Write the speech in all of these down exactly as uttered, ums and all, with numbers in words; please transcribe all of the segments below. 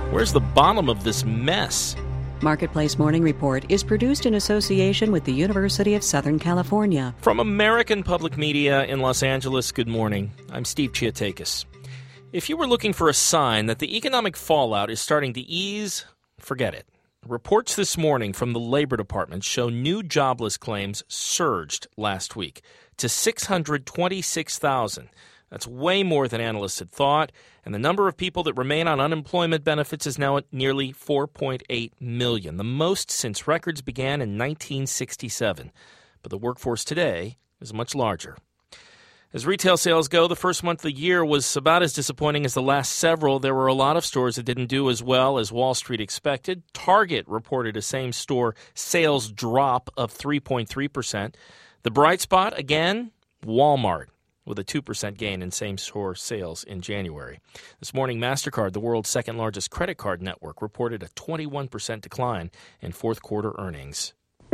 Where's the bottom of this mess? Marketplace Morning Report is produced in association with the University of Southern California. From American Public Media in Los Angeles, good morning. I'm Steve Chiatakis. If you were looking for a sign that the economic fallout is starting to ease, forget it. Reports this morning from the Labor Department show new jobless claims surged last week to six hundred twenty-six thousand. That's way more than analysts had thought, and the number of people that remain on unemployment benefits is now at nearly four point eight million, the most since records began in nineteen sixty-seven. But the workforce today is much larger. As retail sales go, the first month of the year was about as disappointing as the last several. There were a lot of stores that didn't do as well as Wall Street expected. Target reported a same-store sales drop of three point three percent. The bright spot, again, Walmart, with a two percent gain in same-store sales in January. This morning, MasterCard, the world's second-largest credit card network, reported a twenty-one percent decline in fourth-quarter earnings.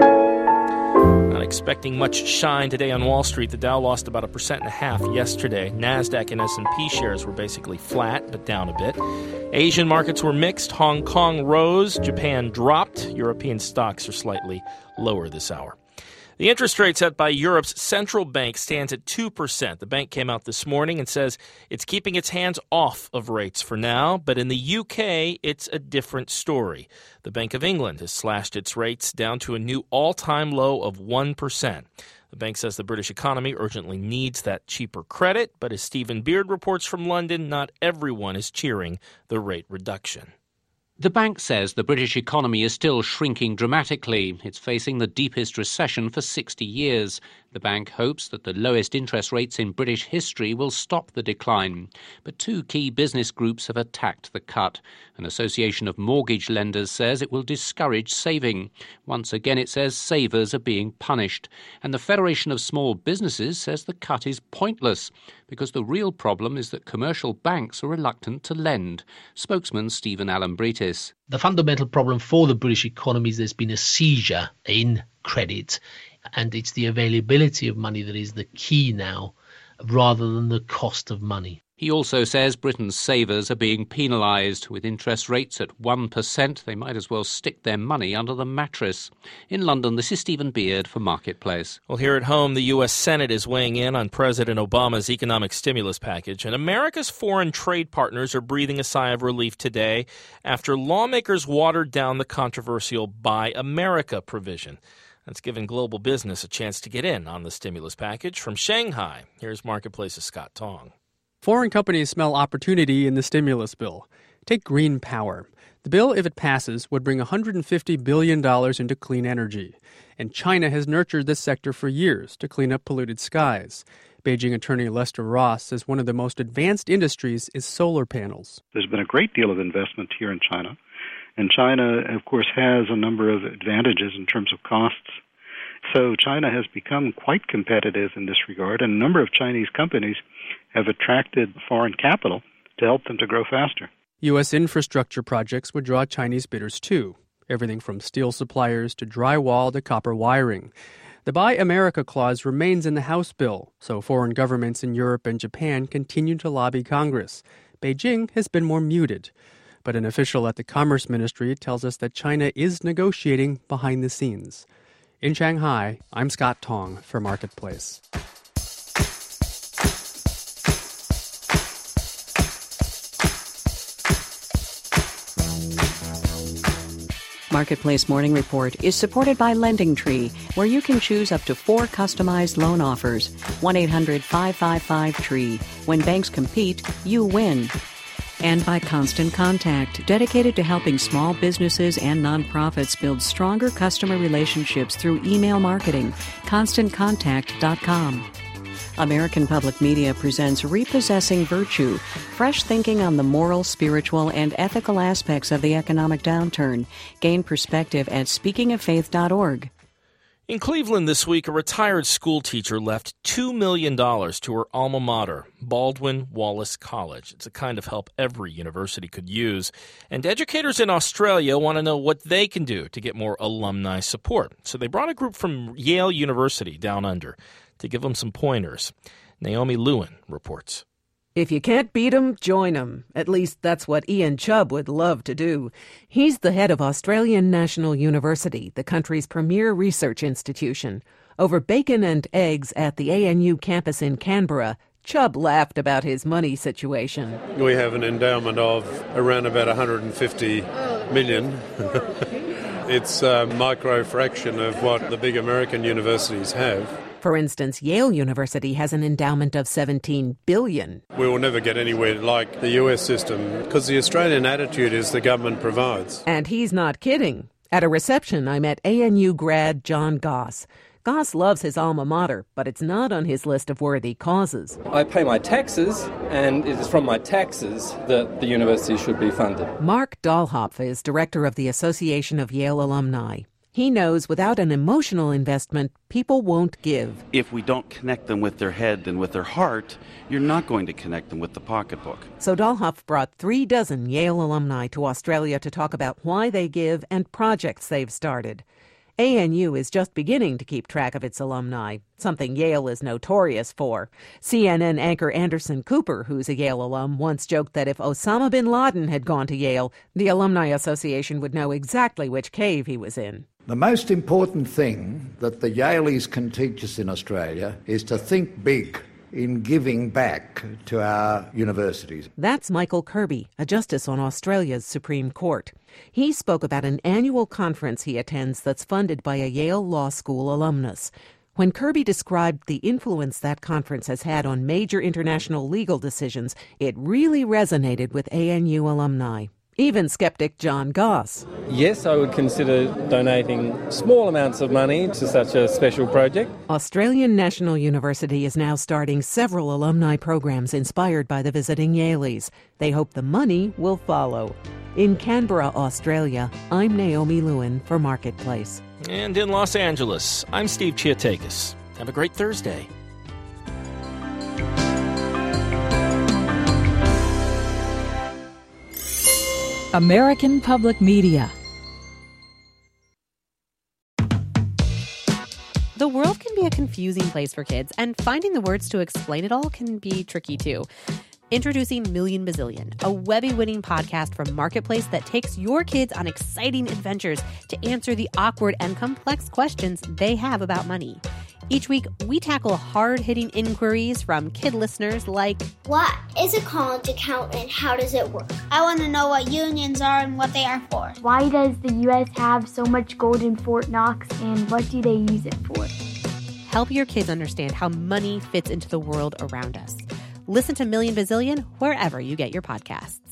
Not expecting much shine today on Wall Street. The Dow lost about a percent and a half yesterday. NASDAQ and S and P shares were basically flat, but down a bit. Asian markets were mixed. Hong Kong rose. Japan dropped. European stocks are slightly lower this hour. The interest rate set by Europe's central bank stands at two percent. The bank came out this morning and says it's keeping its hands off of rates for now, but in the U K, it's a different story. The Bank of England has slashed its rates down to a new all-time low of one percent. The bank says the British economy urgently needs that cheaper credit, but as Stephen Beard reports from London, not everyone is cheering the rate reduction. The bank says the British economy is still shrinking dramatically. It's facing the deepest recession for sixty years. The bank hopes that the lowest interest rates in British history will stop the decline. But two key business groups have attacked the cut. An association of mortgage lenders says it will discourage saving. Once again, it says savers are being punished. And the Federation of Small Businesses says the cut is pointless because the real problem is that commercial banks are reluctant to lend. Spokesman Stephen Alambritis. The fundamental problem for the British economy is there's been a seizure in credit, and it's the availability of money that is the key now, rather than the cost of money. He also says Britain's savers are being penalised. With interest rates at one percent, they might as well stick their money under the mattress. In London, this is Stephen Beard for Marketplace. Well, here at home, the U S Senate is weighing in on President Obama's economic stimulus package, and America's foreign trade partners are breathing a sigh of relief today after lawmakers watered down the controversial Buy America provision. That's given global business a chance to get in on the stimulus package. From Shanghai, here's Marketplace's Scott Tong. Foreign companies smell opportunity in the stimulus bill. Take green power. The bill, if it passes, would bring one hundred fifty billion dollars into clean energy. And China has nurtured this sector for years to clean up polluted skies. Beijing attorney Lester Ross says one of the most advanced industries is solar panels. There's been a great deal of investment here in China. And China, of course, has a number of advantages in terms of costs. So China has become quite competitive in this regard, and a number of Chinese companies have attracted foreign capital to help them to grow faster. U S infrastructure projects would draw Chinese bidders too, everything from steel suppliers to drywall to copper wiring. The Buy America clause remains in the House bill, so foreign governments in Europe and Japan continue to lobby Congress. Beijing has been more muted. But an official at the Commerce Ministry tells us that China is negotiating behind the scenes. In Shanghai, I'm Scott Tong for Marketplace. Marketplace Morning Report is supported by LendingTree, where you can choose up to four customized loan offers. one eight hundred five five five tree. When banks compete, you win. And by Constant Contact, dedicated to helping small businesses and nonprofits build stronger customer relationships through email marketing. constant contact dot com. American Public Media presents Repossessing Virtue, fresh thinking on the moral, spiritual, and ethical aspects of the economic downturn. Gain perspective at speaking of faith dot org. In Cleveland this week, a retired school teacher left two million dollars to her alma mater, Baldwin Wallace College. It's a kind of help every university could use. And educators in Australia want to know what they can do to get more alumni support. So they brought a group from Yale University down under to give them some pointers. Naomi Lewin reports. If you can't beat 'em, join 'em. At least that's what Ian Chubb would love to do. He's the head of Australian National University, the country's premier research institution. Over bacon and eggs at the A N U campus in Canberra, Chubb laughed about his money situation. We have an endowment of around about one hundred fifty million. It's a micro fraction of what the big American universities have. For instance, Yale University has an endowment of seventeen billion dollars. We will never get anywhere like the U S system because the Australian attitude is the government provides. And he's not kidding. At a reception, I met A N U grad John Goss. Goss loves his alma mater, but it's not on his list of worthy causes. I pay my taxes, and it is from my taxes that the university should be funded. Mark Dahlhopf is director of the Association of Yale Alumni. He knows without an emotional investment, people won't give. If we don't connect them with their head and with their heart, you're not going to connect them with the pocketbook. So Dahlhopf brought three dozen Yale alumni to Australia to talk about why they give and projects they've started. A N U is just beginning to keep track of its alumni, something Yale is notorious for. C N N anchor Anderson Cooper, who's a Yale alum, once joked that if Osama bin Laden had gone to Yale, the Alumni Association would know exactly which cave he was in. The most important thing that the Yaleys can teach us in Australia is to think big in giving back to our universities. That's Michael Kirby, a justice on Australia's Supreme Court. He spoke about an annual conference he attends that's funded by a Yale Law School alumnus. When Kirby described the influence that conference has had on major international legal decisions, it really resonated with A N U alumni. Even skeptic John Goss. Yes, I would consider donating small amounts of money to such a special project. Australian National University is now starting several alumni programs inspired by the visiting Yaleys. They hope the money will follow. In Canberra, Australia, I'm Naomi Lewin for Marketplace. And in Los Angeles, I'm Steve Chiatakis. Have a great Thursday. American Public Media. The world can be a confusing place for kids, and finding the words to explain it all can be tricky too. Introducing Million Bazillion, a Webby-winning podcast from Marketplace that takes your kids on exciting adventures to answer the awkward and complex questions they have about money. Each week, we tackle hard-hitting inquiries from kid listeners like, what is a college account and how does it work? I want to know what unions are and what they are for. Why does the U S have so much gold in Fort Knox and what do they use it for? Help your kids understand how money fits into the world around us. Listen to Million Bazillion wherever you get your podcasts.